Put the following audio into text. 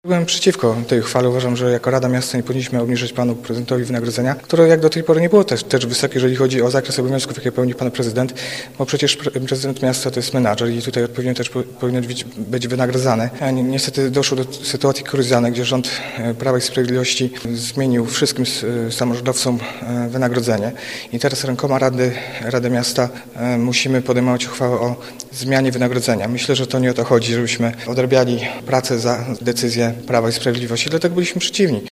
Byłem przeciwko tej uchwale. Uważam, że jako Rada Miasta nie powinniśmy obniżyć panu prezydentowi wynagrodzenia, które jak do tej pory nie było też wysokie, jeżeli chodzi o zakres obowiązków, jakie pełni pan prezydent, bo przecież prezydent miasta to jest menadżer i tutaj odpowiednio też powinien być wynagradzany. A niestety doszło do sytuacji kuriozalnej, gdzie rząd Prawa i Sprawiedliwości zmienił wszystkim samorządowcom wynagrodzenie i teraz rękoma Rady Miasta musimy podejmować uchwałę o zmianie wynagrodzenia. Myślę, że to nie o to chodzi, żebyśmy odrabiali pracę za decyzję Prawa i Sprawiedliwości, dlatego byliśmy przeciwni.